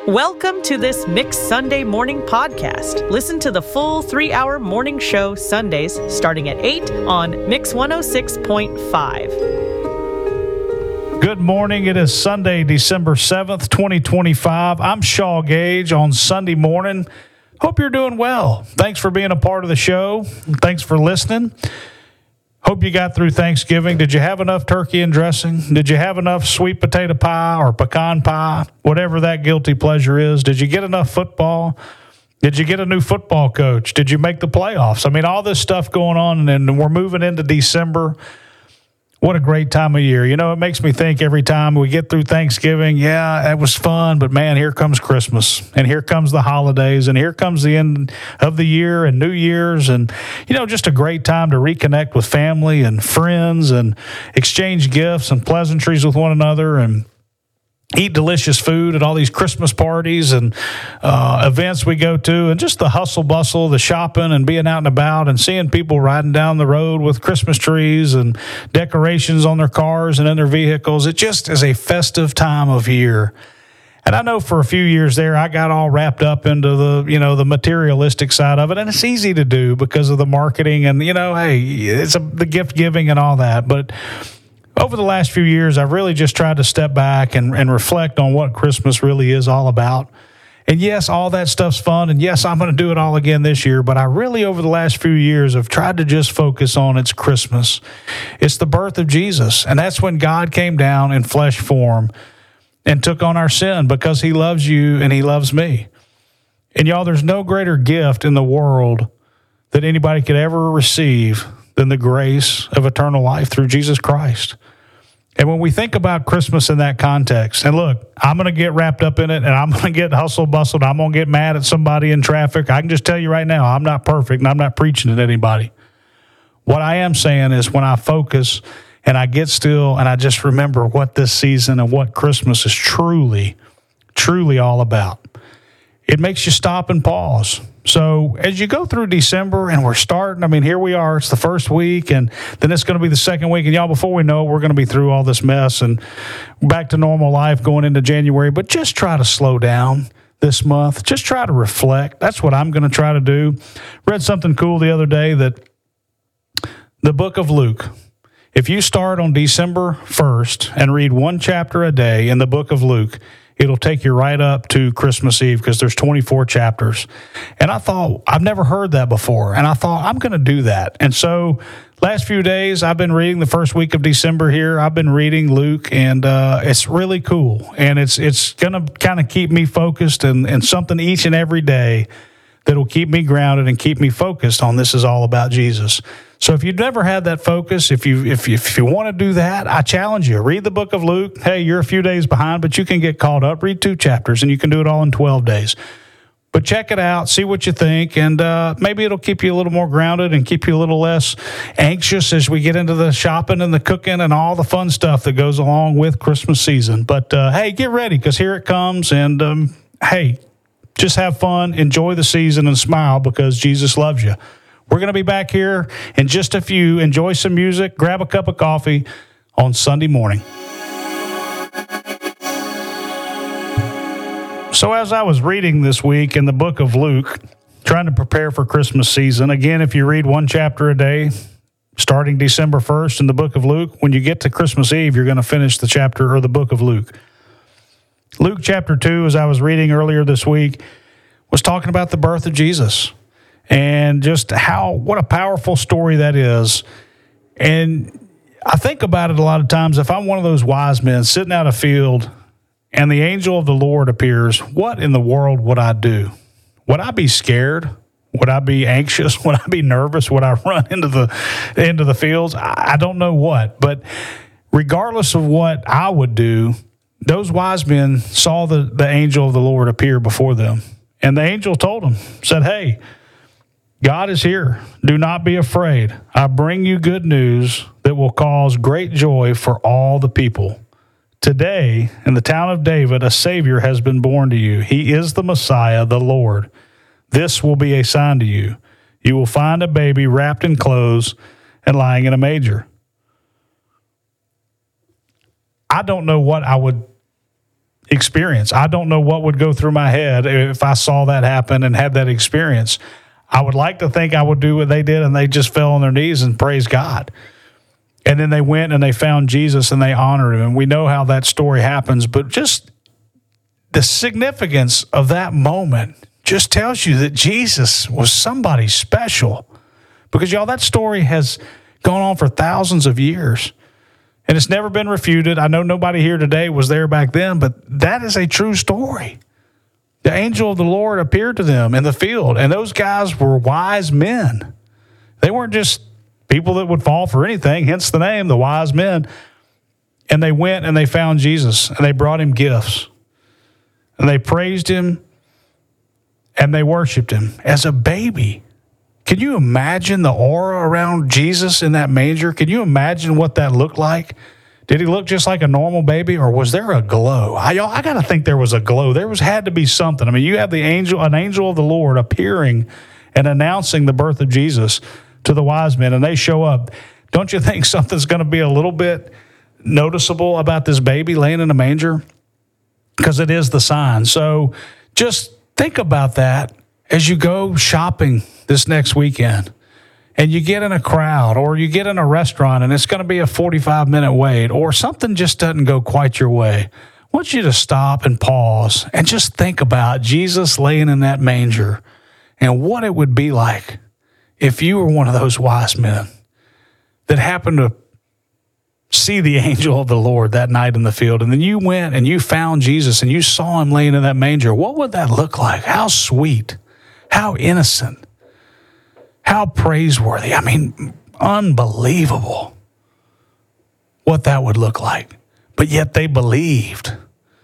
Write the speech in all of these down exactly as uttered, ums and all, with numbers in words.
Welcome to this Mixed Sunday Morning podcast. Listen to the full three-hour morning show Sundays starting at eight on Mix one oh six point five. Good morning. It is Sunday, December seventh, twenty twenty-five. I'm Shaw Gage on Sunday morning. Hope you're doing well. Thanks for being a part of the show. Thanks for listening. Hope you got through Thanksgiving. Did you have enough turkey and dressing? Did you have enough sweet potato pie or pecan pie? Whatever that guilty pleasure is. Did you get enough football? Did you get a new football coach? Did you make the playoffs? I mean, all this stuff going on, and we're moving into December. What a great time of year. You know, it makes me think every time we get through Thanksgiving, yeah, that was fun, but man, here comes Christmas, and here comes the holidays, and here comes the end of the year and New Year's, and, you know, just a great time to reconnect with family and friends and exchange gifts and pleasantries with one another and eat delicious food at all these Christmas parties and uh, events we go to, and just the hustle bustle, the shopping and being out and about and seeing people riding down the road with Christmas trees and decorations on their cars and in their vehicles. It just is a festive time of year. And I know for a few years there, I got all wrapped up into the, you know, the materialistic side of it. And it's easy to do because of the marketing and, you know, hey, it's a, the gift giving and all that. But over the last few years, I've really just tried to step back and, and reflect on what Christmas really is all about. And yes, all that stuff's fun. And yes, I'm going to do it all again this year. But I really, over the last few years, have tried to just focus on it's Christmas. It's the birth of Jesus. And that's when God came down in flesh form and took on our sin because he loves you and he loves me. And y'all, there's no greater gift in the world that anybody could ever receive than the grace of eternal life through Jesus Christ. And when we think about Christmas in that context, and look, I'm going to get wrapped up in it, and I'm going to get hustle bustled. I'm going to get mad at somebody in traffic. I can just tell you right now, I'm not perfect, and I'm not preaching at anybody. What I am saying is when I focus and I get still and I just remember what this season and what Christmas is truly, truly all about, it makes you stop and pause. So as you go through December and we're starting, I mean, here we are, it's the first week, and then it's going to be the second week. And y'all, before we know it, we're going to be through all this mess and back to normal life going into January. But just try to slow down this month. Just try to reflect. That's what I'm going to try to do. Read something cool the other day that the book of Luke, if you start on December first and read one chapter a day in the book of Luke, it'll take you right up to Christmas Eve because there's twenty-four chapters. And I thought, I've never heard that before. And I thought, I'm going to do that. And so last few days, I've been reading the first week of December here. I've been reading Luke, and uh, it's really cool. And it's it's going to kind of keep me focused and, and something each and every day that will keep me grounded and keep me focused on this is all about Jesus. So if you've never had that focus, if you if you, if you want to do that, I challenge you. Read the book of Luke. Hey, you're a few days behind, but you can get caught up. Read two chapters, and you can do it all in twelve days. But check it out, see what you think, and uh, maybe it'll keep you a little more grounded and keep you a little less anxious as we get into the shopping and the cooking and all the fun stuff that goes along with Christmas season. But, uh, hey, get ready because here it comes, and, um, hey, just have fun, enjoy the season, and smile because Jesus loves you. We're going to be back here in just a few. Enjoy some music, grab a cup of coffee on Sunday morning. So as I was reading this week in the book of Luke, trying to prepare for Christmas season, again, if you read one chapter a day, starting December first in the book of Luke, when you get to Christmas Eve, you're going to finish the chapter or the book of Luke. Luke chapter two, as I was reading earlier this week, was talking about the birth of Jesus. And just how, what a powerful story that is. And I think about it a lot of times. If I'm one of those wise men sitting out a field and the angel of the Lord appears, what in the world would I do? Would I be scared? Would I be anxious? Would I be nervous? Would I run into the into the fields? I, I don't know what. But regardless of what I would do, those wise men saw the, the angel of the Lord appear before them. And the angel told them, said, hey, God is here. Do not be afraid. I bring you good news that will cause great joy for all the people. Today, in the town of David, a Savior has been born to you. He is the Messiah, the Lord. This will be a sign to you. You will find a baby wrapped in clothes and lying in a manger. I don't know what I would experience. I don't know what would go through my head if I saw that happen and had that experience. I would like to think I would do what they did, and they just fell on their knees and praised God. And then they went and they found Jesus and they honored him. And we know how that story happens, but just the significance of that moment just tells you that Jesus was somebody special. Because, y'all, that story has gone on for thousands of years. And it's never been refuted. I know nobody here today was there back then, but that is a true story. The angel of the Lord appeared to them in the field, and those guys were wise men. They weren't just people that would fall for anything, hence the name, the wise men. And they went and they found Jesus, and they brought him gifts. And they praised him, and they worshiped him as a baby. Can you imagine the aura around Jesus in that manger? Can you imagine what that looked like? Did he look just like a normal baby, or was there a glow? I, I got to think there was a glow. There was had to be something. I mean, you have the angel, an angel of the Lord appearing and announcing the birth of Jesus to the wise men, and they show up. Don't you think something's going to be a little bit noticeable about this baby laying in a manger? Because it is the sign. So just think about that as you go shopping this next weekend, and you get in a crowd, or you get in a restaurant and it's going to be a forty-five minute wait, or something just doesn't go quite your way. I want you to stop and pause and just think about Jesus laying in that manger and what it would be like if you were one of those wise men that happened to see the angel of the Lord that night in the field, and then you went and you found Jesus and you saw him laying in that manger. What would that look like? How sweet, how innocent, how praiseworthy. I mean, unbelievable what that would look like. But yet they believed.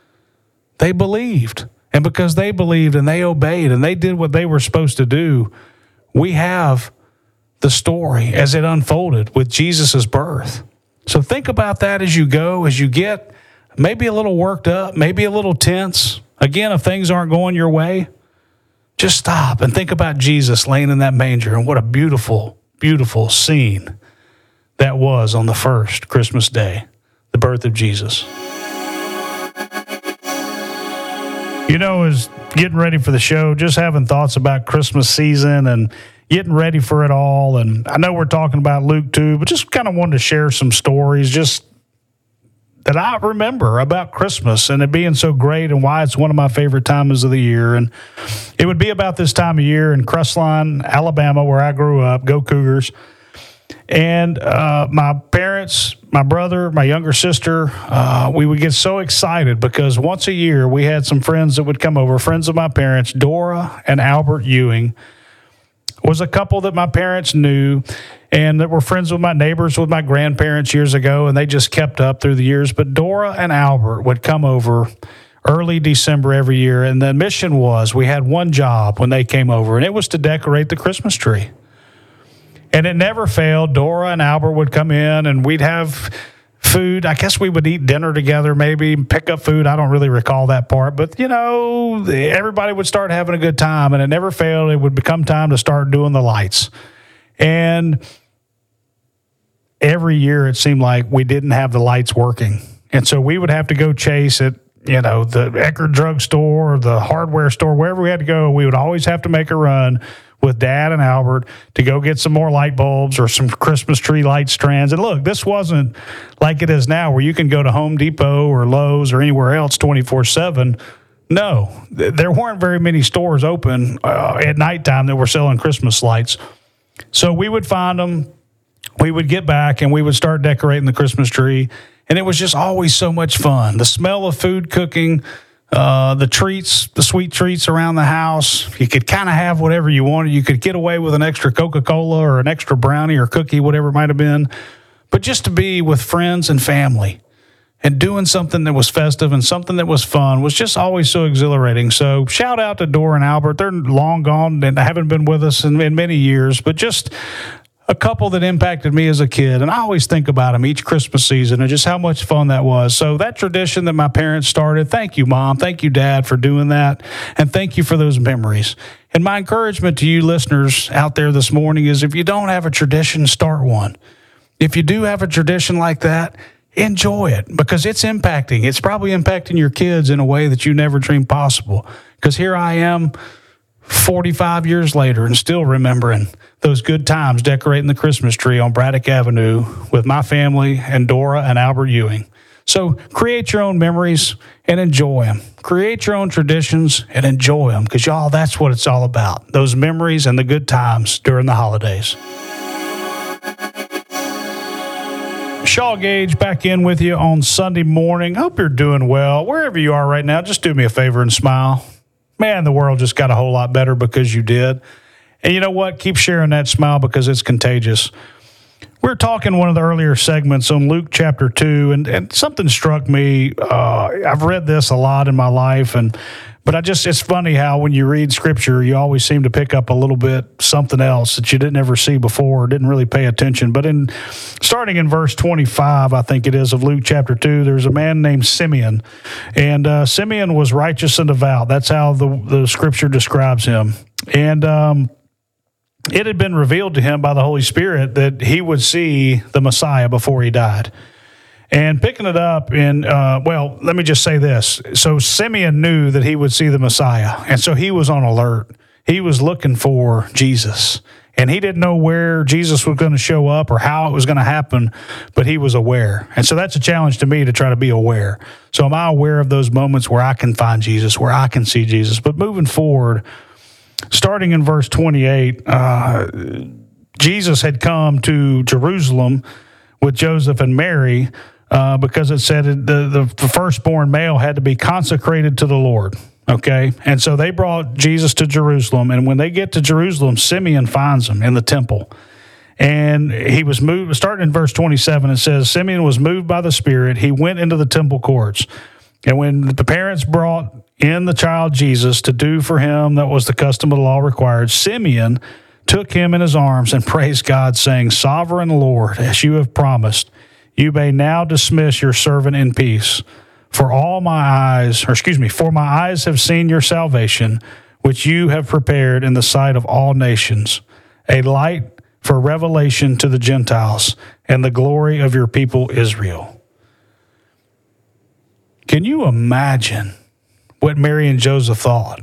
They believed. And because they believed and they obeyed and they did what they were supposed to do, we have the story as it unfolded with Jesus' birth. So think about that as you go, as you get maybe a little worked up, maybe a little tense. Again, if things aren't going your way, just stop and think about Jesus laying in that manger, and what a beautiful, beautiful scene that was on the first Christmas day, the birth of Jesus. You know, as getting ready for the show, just having thoughts about Christmas season and getting ready for it all. And I know we're talking about Luke two, but just kind of wanted to share some stories just that I remember about Christmas and it being so great and why it's one of my favorite times of the year. And it would be about this time of year in Crestline, Alabama, where I grew up. Go Cougars. And uh, my parents, my brother, my younger sister, uh, we would get so excited because once a year we had some friends that would come over, friends of my parents. Dora and Albert Ewing was a couple that my parents knew and that were friends with my neighbors, with my grandparents years ago, and they just kept up through the years. But Dora and Albert would come over early December every year, and the mission was we had one job when they came over, and it was to decorate the Christmas tree. And it never failed. Dora and Albert would come in, and we'd have food. I guess we would eat dinner together, maybe pick up food. I don't really recall that part. But, you know, everybody would start having a good time, and it never failed. It would become time to start doing the lights. And every year it seemed like we didn't have the lights working. And so we would have to go chase it. You know, the Eckerd drugstore, the hardware store, wherever we had to go, we would always have to make a run with Dad and Albert to go get some more light bulbs or some Christmas tree light strands. And look, this wasn't like it is now where you can go to Home Depot or Lowe's or anywhere else twenty-four seven. No, th- there weren't very many stores open uh, at nighttime that were selling Christmas lights. So we would find them, we would get back, and we would start decorating the Christmas tree. And it was just always so much fun. The smell of food cooking, uh, the treats, the sweet treats around the house. You could kind of have whatever you wanted. You could get away with an extra Coca-Cola or an extra brownie or cookie, whatever it might have been. But just to be with friends and family and doing something that was festive and something that was fun was just always so exhilarating. So shout out to Dora and Albert. They're long gone and haven't been with us in, in many years, but just a couple that impacted me as a kid. And I always think about them each Christmas season and just how much fun that was. So that tradition that my parents started, thank you, Mom. Thank you, Dad, for doing that. And thank you for those memories. And my encouragement to you listeners out there this morning is if you don't have a tradition, start one. If you do have a tradition like that, enjoy it because it's impacting. It's probably impacting your kids in a way that you never dreamed possible. Because here I am forty-five years later and still remembering those good times decorating the Christmas tree on Braddock Avenue with my family and Dora and Albert Ewing. So create your own memories and enjoy them. Create your own traditions and enjoy them because, y'all, that's what it's all about. Those memories and the good times during the holidays. Shaw Gage back in with you on Sunday morning. Hope you're doing well. Wherever you are right now, just do me a favor and smile. Man, the world just got a whole lot better because you did. And you know what? Keep sharing that smile because it's contagious. We were talking one of the earlier segments on Luke chapter two, and, and something struck me. Uh, I've read this a lot in my life, and but I just, it's funny how when you read Scripture, you always seem to pick up a little bit something else that you didn't ever see before or didn't really pay attention. But in starting in verse twenty-five, I think it is, of Luke chapter two, there's a man named Simeon. And uh, Simeon was righteous and devout. That's how the, the Scripture describes him. And um, it had been revealed to him by the Holy Spirit that he would see the Messiah before he died. And picking it up in, uh, well, let me just say this. So Simeon knew that he would see the Messiah, and so he was on alert. He was looking for Jesus, and he didn't know where Jesus was going to show up or how it was going to happen, but he was aware. And so that's a challenge to me to try to be aware. So am I aware of those moments where I can find Jesus, where I can see Jesus? But moving forward, starting in verse twenty-eight, uh, Jesus had come to Jerusalem with Joseph and Mary, Uh, because it said the, the, the firstborn male had to be consecrated to the Lord, okay? And so they brought Jesus to Jerusalem, and when they get to Jerusalem, Simeon finds him in the temple. And he was moved, starting in verse twenty-seven, it says, Simeon was moved by the Spirit. He went into the temple courts. And when the parents brought in the child Jesus to do for him that was the custom of the law required, Simeon took him in his arms and praised God, saying, Sovereign Lord, as you have promised, you may now dismiss your servant in peace. For all my eyes, or excuse me, for my eyes have seen your salvation, which you have prepared in the sight of all nations, a light for revelation to the Gentiles and the glory of your people Israel. Can you imagine what Mary and Joseph thought?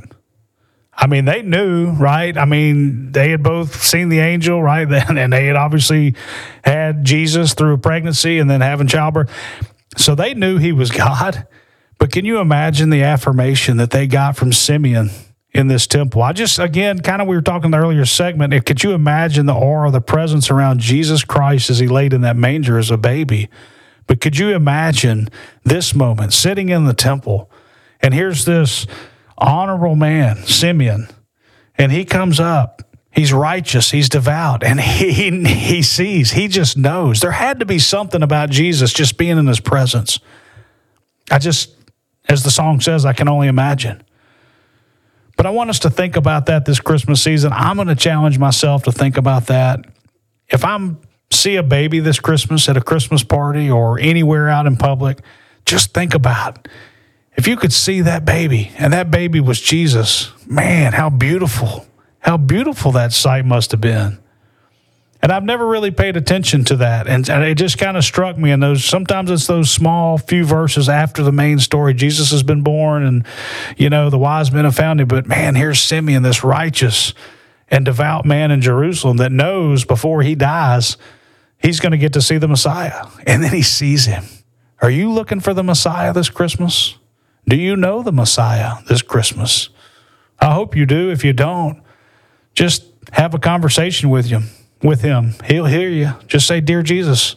I mean, they knew, right? I mean, they had both seen the angel, right? And they had obviously had Jesus through a pregnancy and then having childbirth. So they knew he was God. But can you imagine the affirmation that they got from Simeon in this temple? I just, again, kind of we were talking in the earlier segment, could you imagine the aura, the presence around Jesus Christ as he laid in that manger as a baby? But could you imagine this moment, sitting in the temple, and here's this honorable man, Simeon, and he comes up. He's righteous. He's devout, and he he sees. He just knows. There had to be something about Jesus just being in his presence. I just, as the song says, I can only imagine. But I want us to think about that this Christmas season. I'm going to challenge myself to think about that. If I'm see a baby this Christmas at a Christmas party or anywhere out in public, just think about if you could see that baby, and that baby was Jesus, man, how beautiful, how beautiful that sight must have been. And I've never really paid attention to that. And, and it just kind of struck me in those, sometimes it's those small few verses after the main story. Jesus has been born and, you know, the wise men have found him. But man, here's Simeon, this righteous and devout man in Jerusalem that knows before he dies, he's going to get to see the Messiah. And then he sees him. Are you looking for the Messiah this Christmas? Do you know the Messiah this Christmas? I hope you do. If you don't, just have a conversation with him. With him. He'll hear you. Just say, Dear Jesus,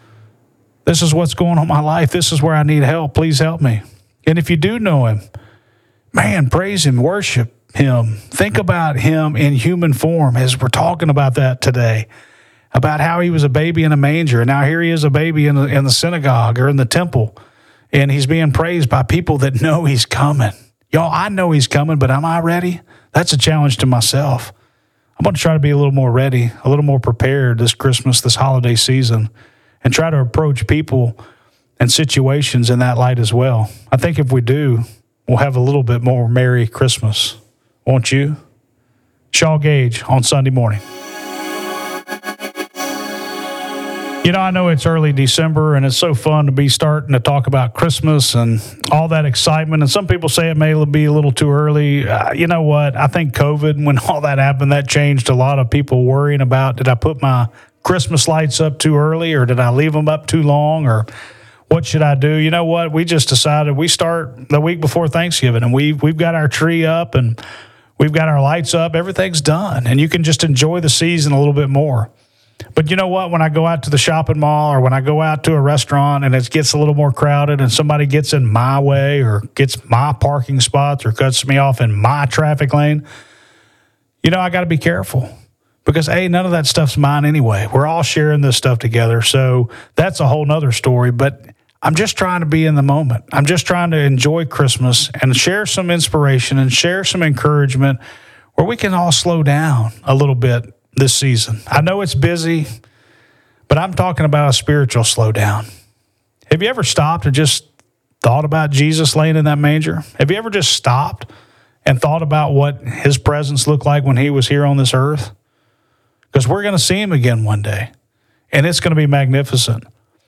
this is what's going on in my life. This is where I need help. Please help me. And if you do know him, man, praise him, worship him. Think about him in human form as we're talking about that today, about how he was a baby in a manger. And now here he is, a baby in the, in the synagogue or in the temple. And he's being praised by people that know he's coming. Y'all, I know he's coming, but am I ready? That's a challenge to myself. I'm going to try to be a little more ready, a little more prepared this Christmas, this holiday season, and try to approach people and situations in that light as well. I think if we do, we'll have a little bit more Merry Christmas. Won't you? Shaw Gage on Sunday morning. You know, I know it's early December, and it's so fun to be starting to talk about Christmas and all that excitement. And some people say it may be a little too early. Uh, you know what? I think COVID, when all that happened, that changed a lot of people worrying about, did I put my Christmas lights up too early, or did I leave them up too long, or what should I do? You know what? We just decided we start the week before Thanksgiving, and we've, we've got our tree up, and we've got our lights up. Everything's done, and you can just enjoy the season a little bit more. But you know what? When I go out to the shopping mall or when I go out to a restaurant and it gets a little more crowded and somebody gets in my way or gets my parking spots or cuts me off in my traffic lane, you know, I got to be careful because, A, none of that stuff's mine anyway. We're all sharing this stuff together. So that's a whole nother story. But I'm just trying to be in the moment. I'm just trying to enjoy Christmas and share some inspiration and share some encouragement where we can all slow down a little bit this season. I know it's busy, but I'm talking about a spiritual slowdown. Have you ever stopped and just thought about Jesus laying in that manger? Have you ever just stopped and thought about what his presence looked like when he was here on this earth? Because we're going to see him again one day, and it's going to be magnificent.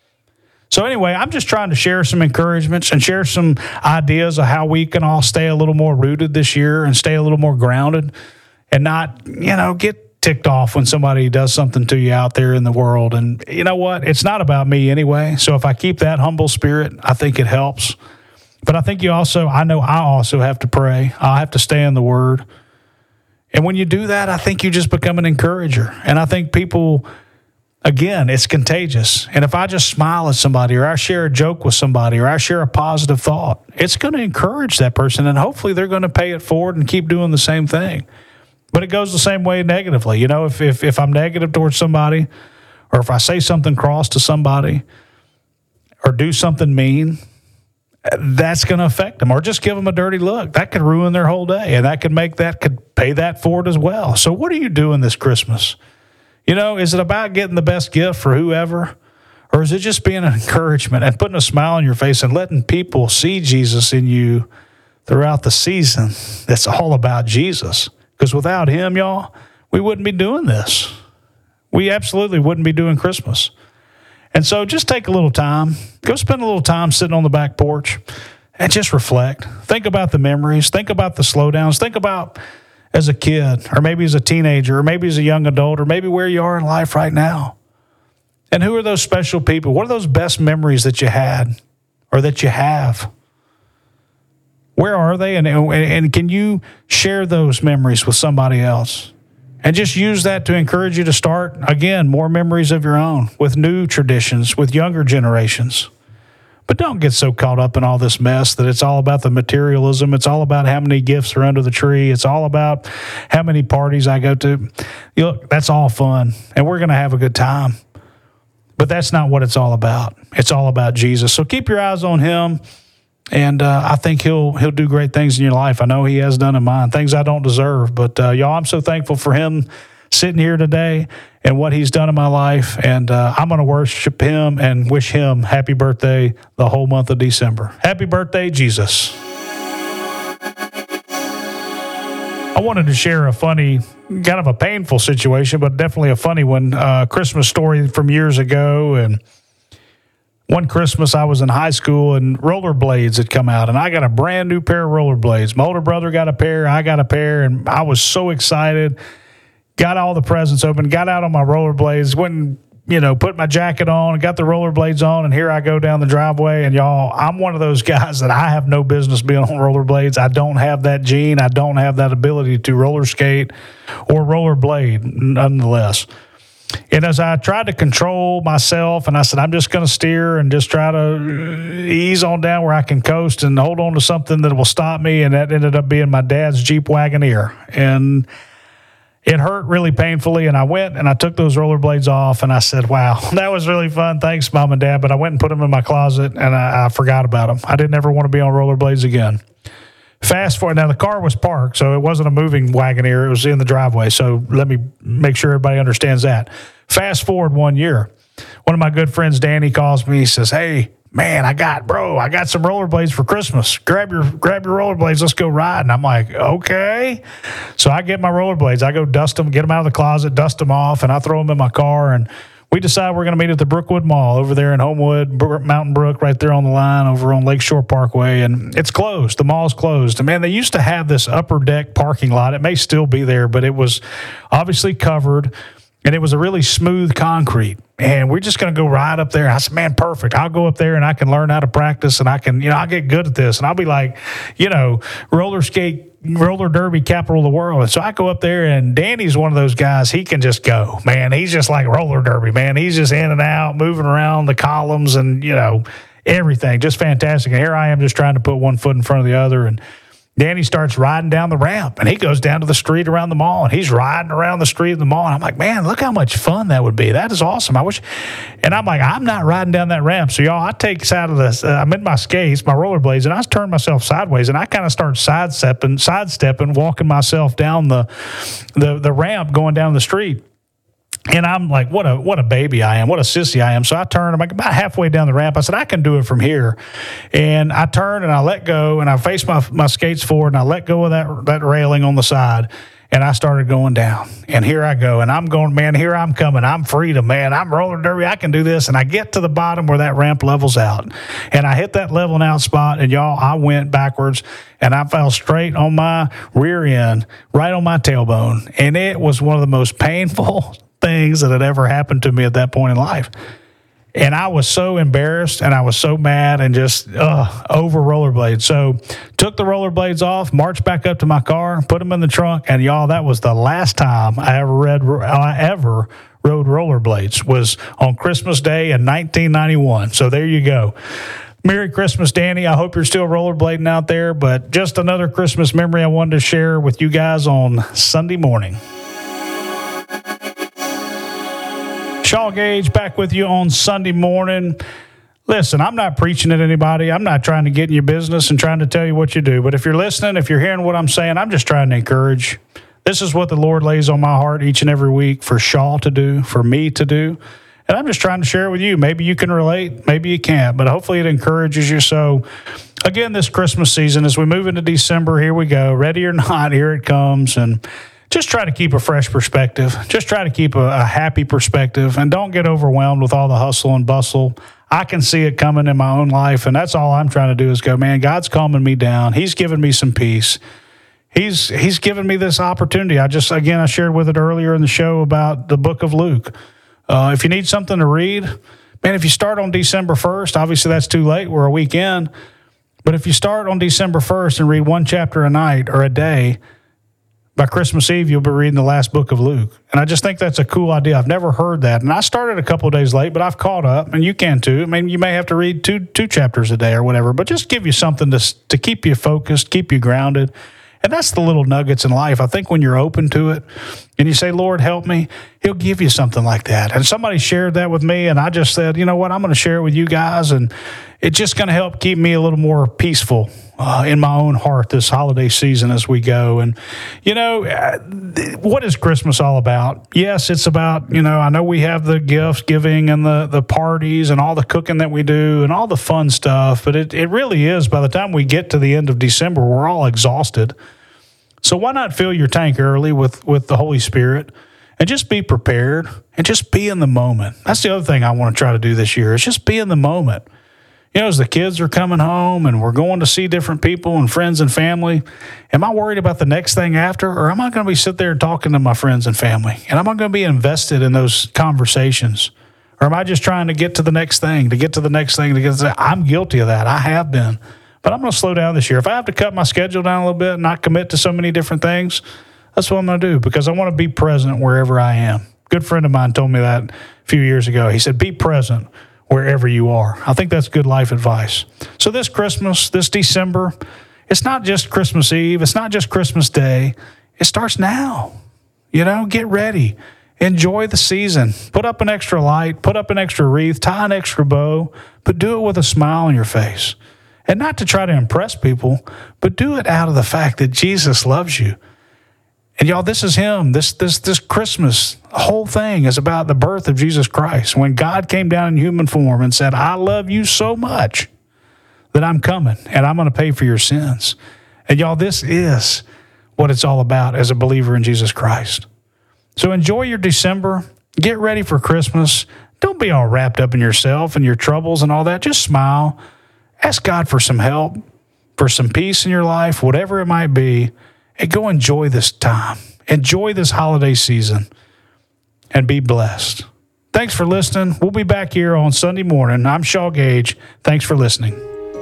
So anyway, I'm just trying to share some encouragements and share some ideas of how we can all stay a little more rooted this year and stay a little more grounded and not, you know, get ticked off when somebody does something to you out there in the world. And you know what? It's not about me anyway. So if I keep that humble spirit, I think it helps. But I think you also, I know I also have to pray. I have to stay in the Word. And when you do that, I think you just become an encourager. And I think people, again, it's contagious. And if I just smile at somebody or I share a joke with somebody or I share a positive thought, it's going to encourage that person. And hopefully they're going to pay it forward and keep doing the same thing. But it goes the same way negatively. You know, if, if if I'm negative towards somebody, or if I say something cross to somebody, or do something mean, that's going to affect them. Or just give them a dirty look. That could ruin their whole day, and that could make that, could pay that forward as well. So what are you doing this Christmas? You know, is it about getting the best gift for whoever? Or is it just being an encouragement and putting a smile on your face and letting people see Jesus in you throughout the season? That's all about Jesus. Because without him, y'all, we wouldn't be doing this. We absolutely wouldn't be doing Christmas. And so just take a little time. Go spend a little time sitting on the back porch and just reflect. Think about the memories. Think about the slowdowns. Think about as a kid or maybe as a teenager or maybe as a young adult or maybe where you are in life right now. And who are those special people? What are those best memories that you had or that you have? Where are they? And, and can you share those memories with somebody else? And just use that to encourage you to start, again, more memories of your own with new traditions, with younger generations. But don't get so caught up in all this mess that it's all about the materialism. It's all about how many gifts are under the tree. It's all about how many parties I go to. Look, that's all fun, and we're going to have a good time. But that's not what it's all about. It's all about Jesus. So keep your eyes on him. And uh, I think he'll he'll do great things in your life. I know he has done in mine, things I don't deserve. But, uh, y'all, I'm so thankful for him sitting here today and what he's done in my life. And uh, I'm going to worship him and wish him happy birthday the whole month of December. Happy birthday, Jesus. I wanted to share a funny, kind of a painful situation, but definitely a funny one, uh, Christmas story from years ago. And one Christmas, I was in high school, and rollerblades had come out, and I got a brand new pair of rollerblades. My older brother got a pair, I got a pair, and I was so excited. Got all the presents open, got out on my rollerblades, went and, you know, put my jacket on, got the rollerblades on, and here I go down the driveway. And, y'all, I'm one of those guys that I have no business being on rollerblades. I don't have that gene. I don't have that ability to roller skate or rollerblade, nonetheless. And as I tried to control myself, and I said, I'm just going to steer and just try to ease on down where I can coast and hold on to something that will stop me. And that ended up being my dad's Jeep Wagoneer. And it hurt really painfully. And I went and I took those rollerblades off, and I said, wow, that was really fun. Thanks, Mom and Dad. But I went and put them in my closet, and I, I forgot about them. I didn't ever want to be on rollerblades again. Fast forward, now the car was parked, so it wasn't a moving Wagoneer. It was in the driveway, so let me make sure everybody understands that. Fast forward one year, one of my good friends, Danny, calls me. He says, hey, man, I got, bro, I got some rollerblades for Christmas. Grab your grab your rollerblades. Let's go ride. And I'm like, okay. So I get my rollerblades. I go dust them, get them out of the closet, dust them off, and I throw them in my car, and we decide we're going to meet at the Brookwood Mall over there in Homewood, Mountain Brook, right there on the line over on Lakeshore Parkway, and it's closed. The mall's closed. And, man, they used to have this upper deck parking lot. It may still be there, but it was obviously covered, and it was a really smooth concrete. And we're just going to go right up there. I said, man, perfect. I'll go up there and I can learn how to practice, and I can, you know, I'll get good at this. And I'll be like, you know, roller skate, roller derby capital of the world. And so I go up there, and Danny's one of those guys. He can just go, man. He's just like roller derby, man. He's just in and out, moving around the columns and, you know, everything. Just fantastic. And here I am just trying to put one foot in front of the other. And Danny starts riding down the ramp, and he goes down to the street around the mall, and he's riding around the street of the mall. And I'm like, man, look how much fun that would be. That is awesome. I wish. And I'm like, I'm not riding down that ramp. So, y'all, I take us out of this. Uh, I'm in my skates, my rollerblades, and I turn myself sideways, and I kind of start sidestepping, sidestepping, walking myself down the, the the ramp going down the street. And I'm like, what a what a baby I am, what a sissy I am. So I turn, I'm like about halfway down the ramp. I said, I can do it from here. And I turn and I let go, and I face my my skates forward, and I let go of that that railing on the side. And I started going down. And here I go. And I'm going, man, here I'm coming. I'm freedom, man. I'm roller derby. I can do this. And I get to the bottom where that ramp levels out. And I hit that leveling out spot. And, y'all, I went backwards. And I fell straight on my rear end, right on my tailbone. And it was one of the most painful things that had ever happened to me at that point in life. And I was so embarrassed, and I was so mad, and just uh, over rollerblades. So took the rollerblades off, marched back up to my car, put them in the trunk, and, y'all, that was the last time I ever read I ever rode rollerblades, was on Christmas Day in nineteen ninety-one. So there you go. Merry Christmas, Danny. I hope you're still rollerblading out there, but just another Christmas memory I wanted to share with you guys on Sunday morning. Shaw Gage back with you on Sunday morning. Listen, I'm not preaching at anybody. I'm not trying to get in your business and trying to tell you what you do. But if you're listening, if you're hearing what I'm saying, I'm just trying to encourage. This is what the Lord lays on my heart each and every week for Shaw to do, for me to do. And I'm just trying to share it with you. Maybe you can relate, maybe you can't, but hopefully it encourages you. So, again, this Christmas season, as we move into December, here we go. Ready or not, here it comes. And just try to keep a fresh perspective. Just try to keep a, a happy perspective, and don't get overwhelmed with all the hustle and bustle. I can see it coming in my own life, and that's all I'm trying to do is go, man, God's calming me down. He's giving me some peace. He's He's given me this opportunity. I just, again, I shared with it earlier in the show about the book of Luke. Uh, if you need something to read, man, if you start on December first, obviously that's too late. We're a week in. But if you start on December first and read one chapter a night or a day, by Christmas Eve, you'll be reading the last book of Luke. And I just think that's a cool idea. I've never heard that. And I started a couple of days late, but I've caught up, and you can too. I mean, you may have to read two two chapters a day or whatever, but just give you something to to keep you focused, keep you grounded. And that's the little nuggets in life. I think when you're open to it and you say, Lord, help me, he'll give you something like that. And somebody shared that with me, and I just said, you know what, I'm going to share it with you guys, and it's just going to help keep me a little more peaceful uh, in my own heart this holiday season as we go. And, you know, uh, what is Christmas all about? Yes, it's about, you know, I know we have the gift giving and the, the parties and all the cooking that we do and all the fun stuff, but it, it really is, by the time we get to the end of December, we're all exhausted. So why not fill your tank early with, with the Holy Spirit and just be prepared and just be in the moment? That's the other thing I want to try to do this year is just be in the moment. You know, as the kids are coming home and we're going to see different people and friends and family, am I worried about the next thing after, or am I going to be sit there talking to my friends and family? And am I going to be invested in those conversations? Or am I just trying to get to the next thing, to get to the next thing, to get to the, I'm guilty of that. I have been. But I'm going to slow down this year. If I have to cut my schedule down a little bit and not commit to so many different things, that's what I'm going to do, because I want to be present wherever I am. A good friend of mine told me that a few years ago. He said, be present wherever you are. I think that's good life advice. So this Christmas, this December, it's not just Christmas Eve. It's not just Christmas Day. It starts now. You know, get ready. Enjoy the season. Put up an extra light. Put up an extra wreath. Tie an extra bow. But do it with a smile on your face. And not to try to impress people, but do it out of the fact that Jesus loves you. And y'all, this is him. This this this Christmas, the whole thing is about the birth of Jesus Christ. When God came down in human form and said, I love you so much that I'm coming and I'm going to pay for your sins. And y'all, this is what it's all about as a believer in Jesus Christ. So enjoy your December. Get ready for Christmas. Don't be all wrapped up in yourself and your troubles and all that. Just smile. Ask God for some help, for some peace in your life, whatever it might be, and go enjoy this time. Enjoy this holiday season and be blessed. Thanks for listening. We'll be back here on Sunday morning. I'm Shaw Gage. Thanks for listening.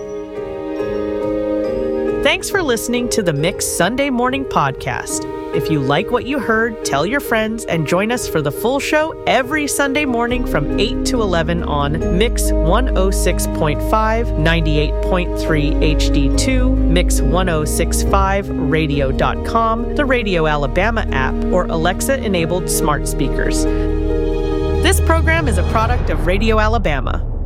Thanks for listening to the Mix Sunday Morning Podcast. If you like what you heard, tell your friends and join us for the full show every Sunday morning from eight to eleven on Mix one oh six point five, ninety-eight point three H D two, Mix ten sixty-five radio dot com, the Radio Alabama app, or Alexa-enabled smart speakers. This program is a product of Radio Alabama.